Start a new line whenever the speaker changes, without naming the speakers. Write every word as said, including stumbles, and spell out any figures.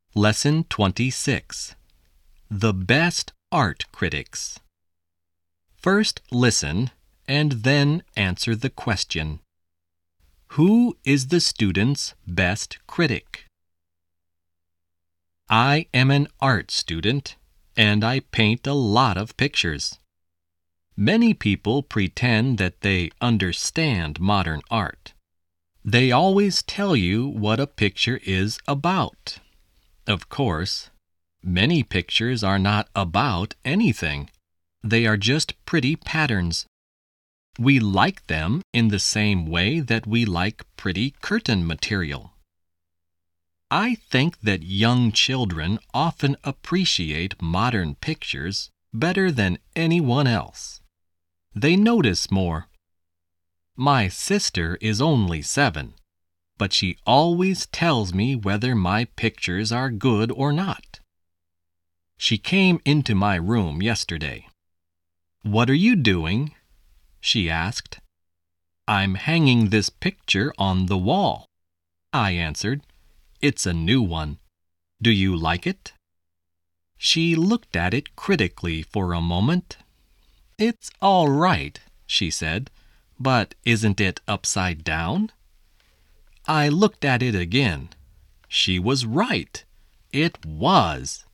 Lesson twenty-six. The Best Art Critics. First listen and then answer the question. Who is the student's best critic? I am an art student and I paint a lot of pictures. Many people pretend that they understand modern art. They always tell you what a picture is about. Of course, many pictures are not about anything. They are just pretty patterns. We like them in the same way that we like pretty curtain material. I think that young children often appreciate modern pictures better than anyone else. They notice more. My sister is only seven, but she always tells me whether my pictures are good or not. She came into my room yesterday. "What are you doing?" she asked. "I'm hanging this picture on the wall," I answered. "It's a new one. Do you like it?" She looked at it critically for a moment. "It's all right," she said, "but isn't it upside down?" I looked at it again. She was right. It was.